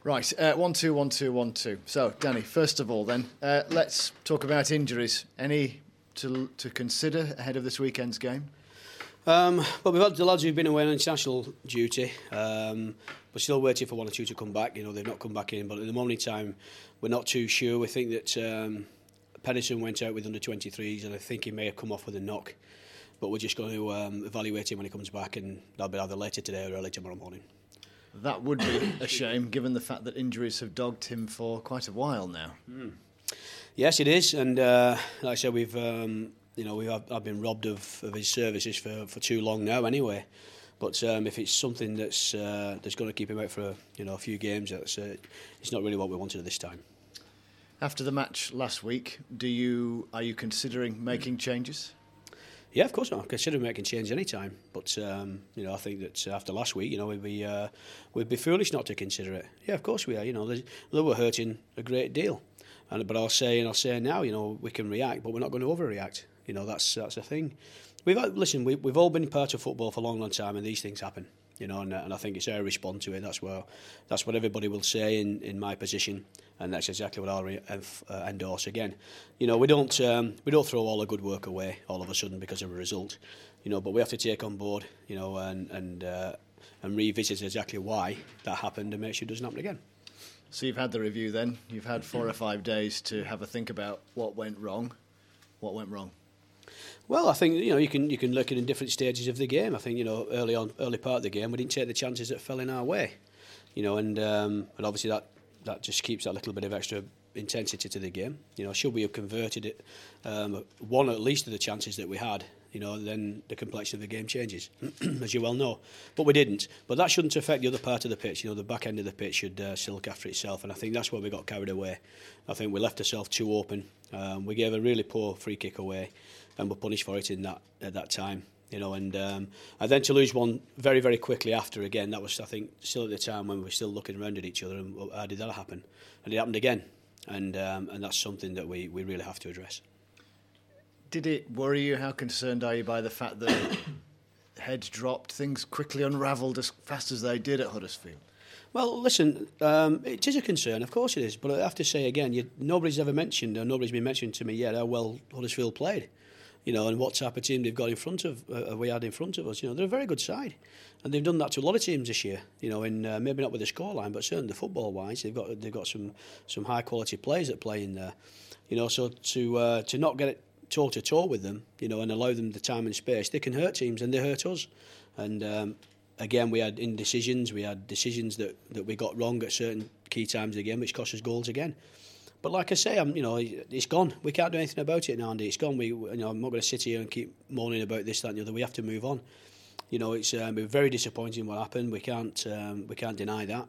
Right, 1-2, 1-2, 1-2. So, Danny, first of all then, let's talk about injuries. Any to consider ahead of this weekend's game? Well, we've had the lads who've been away on international duty. We're still waiting for one or two to come back. They've not come back in, but at the moment in time, we're not too sure. We think that Pennison went out with under-23s, and I think he may have come off with a knock. But we're just going to evaluate him when he comes back, and that'll be either later today or early tomorrow morning. That would be a shame, given the fact that injuries have dogged him for quite a while now. Yes, it is, and like I said, I've been robbed of his services for too long now, anyway. But if it's something that's going to keep him out for a few games, it's not really what we wanted at this time. After the match last week, are you considering making changes? Yeah, of course not. I'm considering making change any time, but I think that after last week, we'd be foolish not to consider it. Yeah, of course we are. They were hurting a great deal, but I'll say now, we can react, but we're not going to overreact. That's the thing. We've all been part of football for a long, long time, and these things happen. And I think it's how I respond to it. That's what everybody will say in my position, and that's exactly what I'll endorse again. We don't throw all the good work away all of a sudden because of a result, but we have to take on board, and revisit exactly why that happened and make sure it doesn't happen again. So you've had the review then. You've had 4 or 5 days to have a think about what went wrong. What went wrong? Well, I think you can look at in different stages of the game. I think early part of the game we didn't take the chances that fell in our way, and obviously that just keeps that little bit of extra intensity to the game. Should we have converted it one at least of the chances that we had, then the complexion of the game changes, as you well know. But we didn't. But that shouldn't affect the other part of the pitch. The back end of the pitch should still look after itself, and I think that's where we got carried away. I think we left ourselves too open. We gave a really poor free kick away, and were punished for it at that time. And then to lose one very, very quickly after, again, that was, I think, still at the time when we were still looking around at each other, and how did that happen? And it happened again, and that's something that we really have to address. Did it worry you? How concerned are you by the fact that heads dropped, things quickly unravelled as fast as they did at Huddersfield? Well, listen, it is a concern, of course it is, but I have to say again, nobody's ever mentioned, or nobody's been mentioned to me yet how well Huddersfield played. And what type of team they've got in front of we had in front of us. They're a very good side, and they've done that to a lot of teams this year. In maybe not with the scoreline, but certainly the football wise, they've got some high quality players that play in there. So to not get it toe to toe with them, and allow them the time and space, they can hurt teams, and they hurt us. And again, we had indecisions, we had decisions that we got wrong at certain key times of the game, which cost us goals again. But like I say, it's gone. We can't do anything about it now, Andy. It's gone. I'm not going to sit here and keep moaning about this, that, and the other. We have to move on. It's been very disappointing what happened. We can't deny that.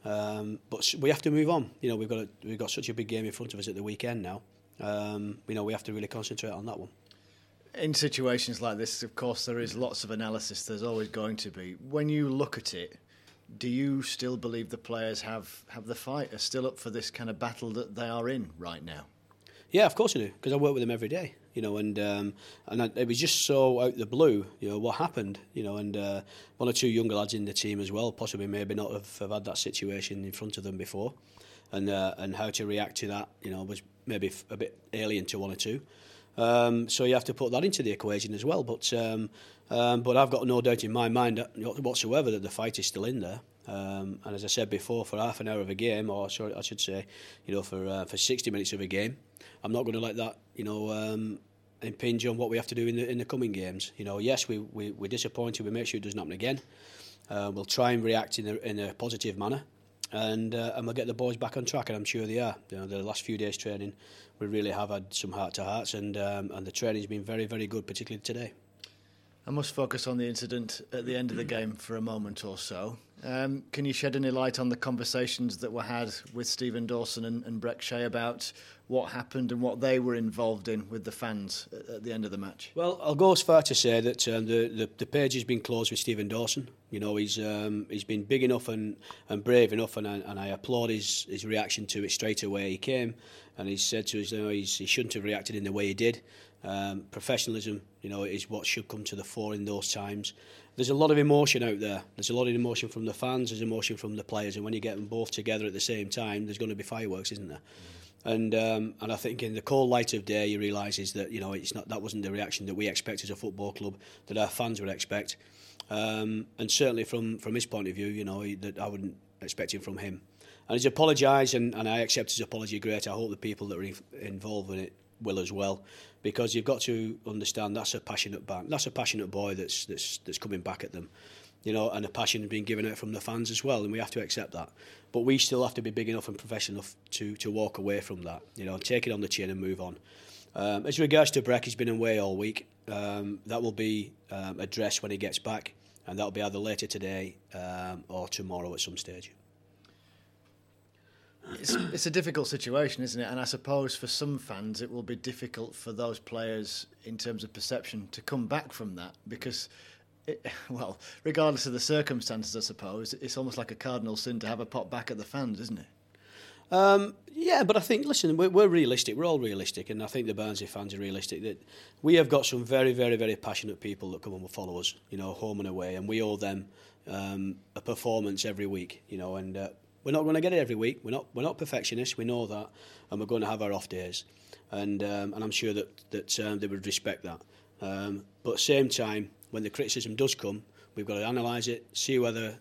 But we have to move on. We've got such a big game in front of us at the weekend now. We have to really concentrate on that one. In situations like this, of course, there is lots of analysis. There's always going to be. When you look at it, do you still believe the players have the fight, are still up for this kind of battle that they are in right now? Yeah, of course I do, because I work with them every day, and it was just so out the blue, what happened, and one or two younger lads in the team as well, possibly maybe not have had that situation in front of them before, and how to react to that, was maybe a bit alien to one or two. So you have to put that into the equation as well. But I've got no doubt in my mind whatsoever that the fight is still in there. And as I said before, for half an hour of a game, or sorry, I should say, for 60 minutes of a game, I'm not going to let that, impinge on what we have to do in the coming games. Yes, we're disappointed. We make sure it doesn't happen again. We'll try and react in a positive manner. And we'll get the boys back on track, and I'm sure they are. The last few days' training, we really have had some heart-to-hearts, and the training's been very, very good, particularly today. I must focus on the incident at the end of the game for a moment or so. Can you shed any light on the conversations that were had with Stephen Dawson and Breck Shea about what happened and what they were involved in with the fans at the end of the match? Well, I'll go as far to say that the page has been closed with Stephen Dawson. He's been big enough and brave enough, and I applaud his reaction to it straight away. He came and he said to us, he shouldn't have reacted in the way he did. Professionalism, is what should come to the fore in those times. There's a lot of emotion out there. There's a lot of emotion from the fans. There's emotion from the players, and when you get them both together at the same time, there's going to be fireworks, isn't there? And I think in the cold light of day, you realise that that wasn't the reaction that we expect as a football club, that our fans would expect, and certainly from his point of view, that I wouldn't expect it from him. And he's apologised, and I accept his apology. Great. I hope the people that are involved in it will as well, because you've got to understand that's a passionate boy that's coming back at them, and a passion being given out from the fans as well, and we have to accept that. But we still have to be big enough and professional enough to walk away from that, take it on the chin and move on. As regards to Breck, he's been away all week. That will be addressed when he gets back, and that'll be either later today or tomorrow at some stage. It's a difficult situation, isn't it? And I suppose for some fans it will be difficult for those players in terms of perception to come back from that, because, regardless of the circumstances, I suppose, it's almost like a cardinal sin to have a pot back at the fans, isn't it? Yeah, but I think, listen, we're realistic. We're all realistic, and I think the Barnsley fans are realistic. That we have got some very, very, very passionate people that come and will follow us, home and away, and we owe them a performance every week, and we're not going to get it every week. We're not perfectionists. We know that, and we're going to have our off days, and I'm sure that they would respect that. But at the same time, when the criticism does come, we've got to analyse it, see whether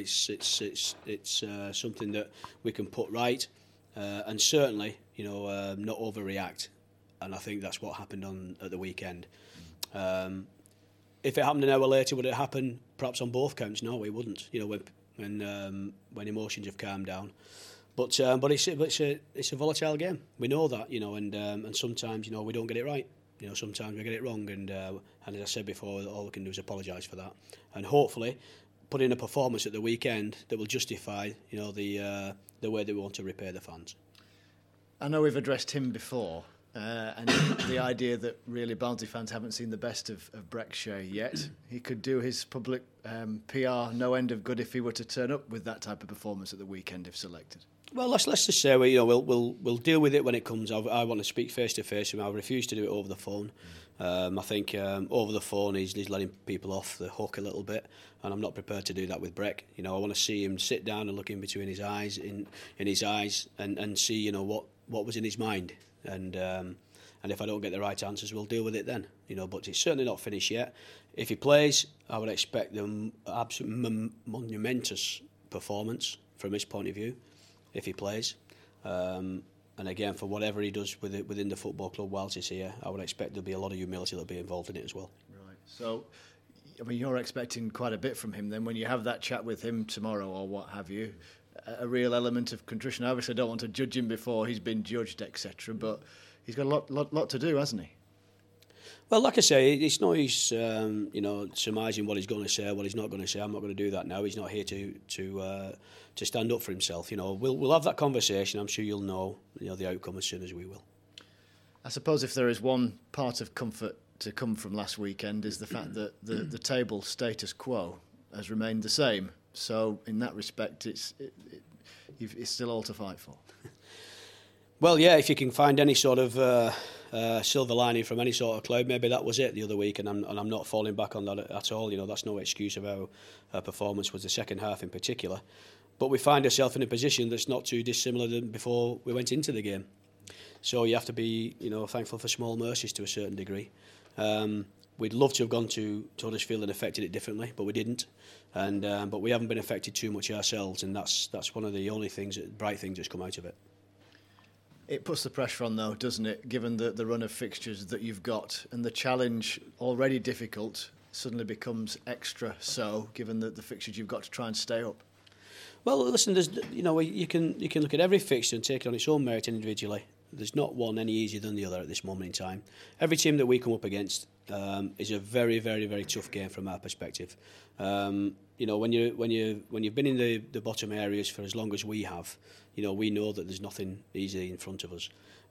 it's something that we can put right, and certainly not overreact. And I think that's what happened at the weekend. If it happened an hour later, would it happen perhaps on both counts? No, it wouldn't. When emotions have calmed down, but it's a volatile game. We know that, and sometimes we don't get it right. Sometimes we get it wrong, and as I said before, all we can do is apologise for that, and hopefully put in a performance at the weekend that will justify the way that we want to repay the fans. I know we've addressed him before. And the idea that really Barnsley fans haven't seen the best of Breck Shea yet. He could do his public PR no end of good if he were to turn up with that type of performance at the weekend if selected. Well, let's just say we'll deal with it when it comes. I want to speak face to face, and I refuse to do it over the phone. I think over the phone he's letting people off the hook a little bit, and I'm not prepared to do that with Breck. I want to see him sit down and look in between his eyes, in his eyes, and see what was in his mind. And if I don't get the right answers, we'll deal with it then. But it's certainly not finished yet. If he plays, I would expect the absolute monumentous performance from his point of view. If he plays, and again, for whatever he does within the football club whilst he's here, I would expect there'll be a lot of humility that'll be involved in it as well. Right. So, you're expecting quite a bit from him then when you have that chat with him tomorrow or what have you. A real element of contrition. Obviously, I don't want to judge him before he's been judged, etc. But he's got a lot to do, hasn't he? Well, like I say, it's no use, surmising what he's going to say, what he's not going to say. I'm not going to do that now. He's not here to stand up for himself. We'll have that conversation. I'm sure you'll know, the outcome as soon as we will. I suppose if there is one part of comfort to come from last weekend is the fact that the table status quo has remained the same. So in that respect, it's still all to fight for. Well, yeah, if you can find any sort of silver lining from any sort of cloud, maybe that was it the other week, and I'm not falling back on that at all. That's no excuse of how our performance was the second half in particular. But we find ourselves in a position that's not too dissimilar than before we went into the game. So you have to be, thankful for small mercies to a certain degree. We'd love to have gone to Huddersfield and affected it differently, but we didn't. And but we haven't been affected too much ourselves, and that's one of the only bright things that's come out of it. It puts the pressure on, though, doesn't it? Given the run of fixtures that you've got, and the challenge already difficult suddenly becomes extra so, given the fixtures you've got to try and stay up. Well, listen, you can look at every fixture and take it on its own merit individually. There's not one any easier than the other at this moment in time. Every team that we come up against is a very, very, very tough game from our perspective. When you've been in the bottom areas for as long as we have, we know that there's nothing easy in front of us.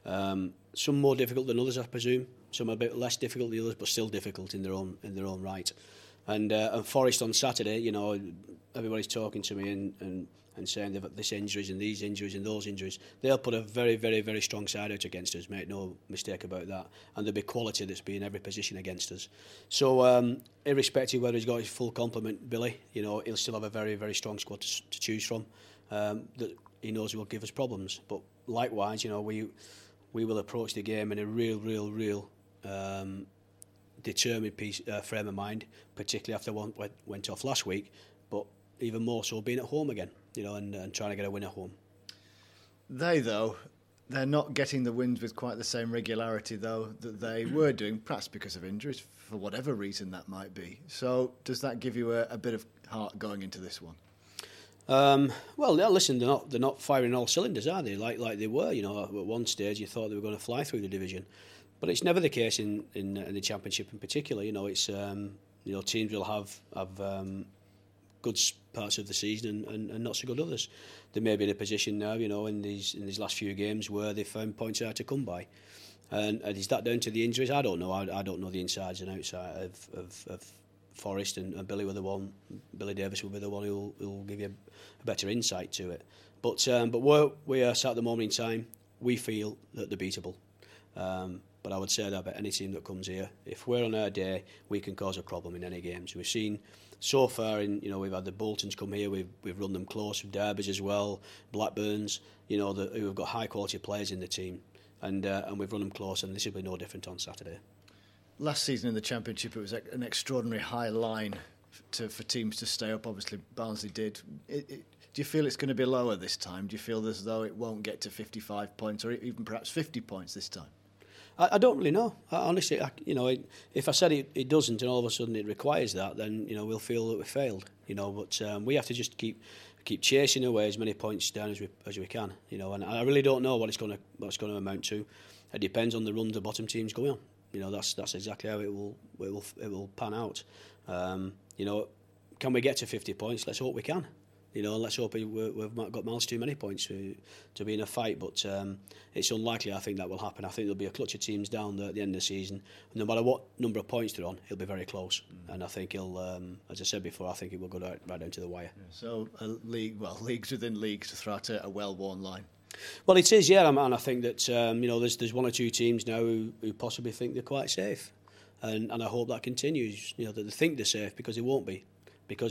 Some more difficult than others, I presume. Some a bit less difficult than others, but still difficult in their own right. And Forest on Saturday, everybody's talking to me, and and saying they've got this injuries and these injuries and those injuries, they'll put a very, very, very strong side out against us, make no mistake about that. And there'll be quality that's be in every position against us. So irrespective of whether he's got his full complement, Billy, he'll still have a very, very strong squad to choose from that he knows will give us problems. But likewise, we will approach the game in a real determined frame of mind, particularly after one went off last week, but even more so being at home again, and trying to get a win at home. They're not getting the wins with quite the same regularity, though, that they were doing, perhaps because of injuries, for whatever reason that might be. So does that give you a bit of heart going into this one? Well, listen, they're not firing all cylinders, are they? Like they were, at one stage you thought they were going to fly through the division. But it's never the case in the Championship in particular. It's teams will have good parts of the season and not so good others. They may be in a position now, in these last few games where they found points hard to come by. And is that down to the injuries? I don't know. I don't know the insides and outsides of Forest and Billy Davis will be the one who'll give you a better insight to it. But where we are sat at the moment in time, we feel that they're beatable. But I would say that about any team that comes here, if we're on our day, we can cause a problem in any games. We've seen so far, we've had the Boltons come here, we've run them close, with Derbys as well, Blackburns, who have got high quality players in the team, and we've run them close, and this will be no different on Saturday. Last season in the Championship, it was an extraordinary high line for teams to stay up. Obviously, Barnsley did. Do you feel it's going to be lower this time? Do you feel as though it won't get to 55 points or even perhaps 50 points this time? I don't really know. Honestly, if I said it doesn't and all of a sudden it requires that, then we'll feel that we failed. But we have to just keep chasing away as many points down as we can. And I really don't know what it's going to amount to. It depends on the run the bottom teams go on. That's exactly how it will pan out. Can we get to 50 points? Let's hope we can. Let's hope we've got miles too many points to be in a fight, but it's unlikely. I think that will happen. I think there'll be a clutch of teams down there at the end of the season. No matter what number of points they're on, he'll be very close. And I think he'll, as I said before, I think it will go right down to the wire. So leagues within leagues to throw out a well-worn line. Well, it is, yeah, and I think that there's one or two teams now who possibly think they're quite safe, and I hope that continues. That they think they're safe because they won't be. Because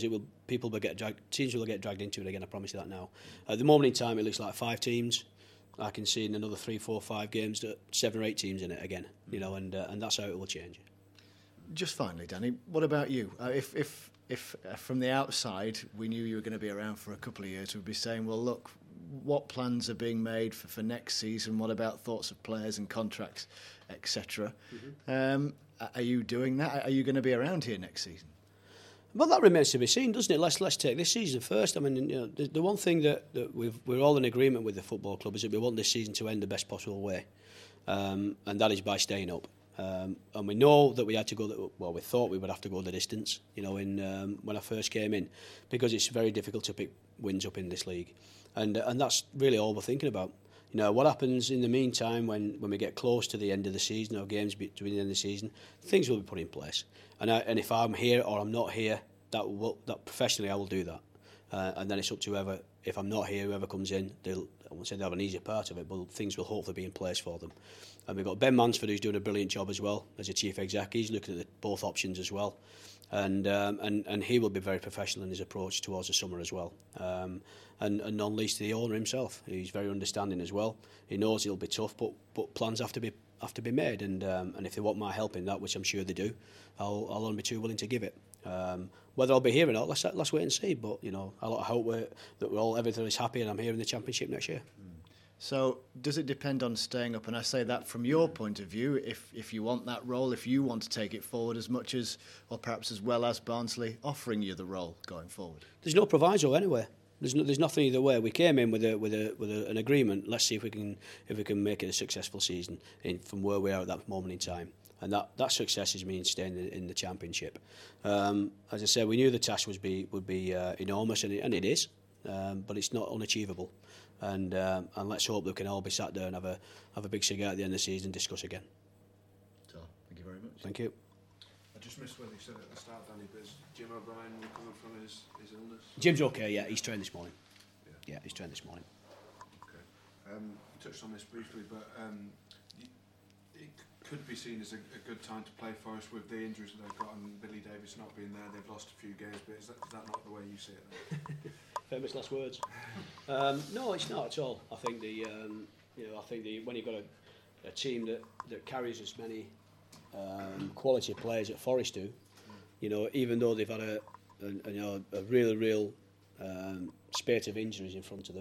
teams will get dragged into it again. I promise you that now. At the moment in time, it looks like 5 teams. I can see in another 3, 4, 5 games that 7 or 8 teams in it again. And that's how it will change. Just finally, Danny, what about you? If from the outside we knew you were going to be around for a couple of years, we'd be saying, well, look, what plans are being made for next season? What about thoughts of players and contracts, etc.? Are you doing that? Are you going to be around here next season? Well, that remains to be seen, doesn't it? Let's take this season first. I mean, the one thing that we're all in agreement with the football club is that we want this season to end the best possible way, and that is by staying up. And we know that we had to go. We thought we would have to go the distance. When I first came in, because it's very difficult to pick wins up in this league, and that's really all we're thinking about. What happens in the meantime when we get close to the end of the season or games between the end of the season, things will be put in place. And if I'm here or I'm not here, that professionally I will do that. And then it's up to whoever. If I'm not here, whoever comes in, I won't say they'll have an easier part of it, but things will hopefully be in place for them. And we've got Ben Mansford, who's doing a brilliant job as well as a chief exec. He's looking at both options as well, and he will be very professional in his approach towards the summer as well. And not least the owner himself, he's very understanding as well. He knows it'll be tough, but plans have to be made, and if they want my help in that, which I'm sure they do, I'll only be too willing to give it. Whether I'll be here or not, let's wait and see. But I hope that everything is happy, and I'm here in the Championship next year. So does it depend on staying up? And I say that from your point of view, if you want that role, if you want to take it forward as much as, or perhaps as well as Barnsley offering you the role going forward. There's no proviso anywhere. There's nothing either way. We came in with an agreement. Let's see if we can make it a successful season from where we are at that moment in time. And that success is means staying in the Championship. As I said, we knew the task would be enormous, and it is, but it's not unachievable. And let's hope we can all be sat there and have a big cigar at the end of the season and discuss again. So, thank you very much. Thank you. I just missed what you said at the start, Danny, but is Jim O'Brien recovering from his illness? Jim's okay, yeah. He's trained this morning. Yeah. Yeah, he's trained this morning. Okay. You touched on this briefly, but it could be seen as a good time to play Forest with the injuries that they've got and Billy Davies not being there. They've lost a few games, but is that not the way you see it then? Famous last words. No, it's not at all. I think when you've got a team that carries as many quality players that Forest do, even though they've had a real spate of injuries in front of them.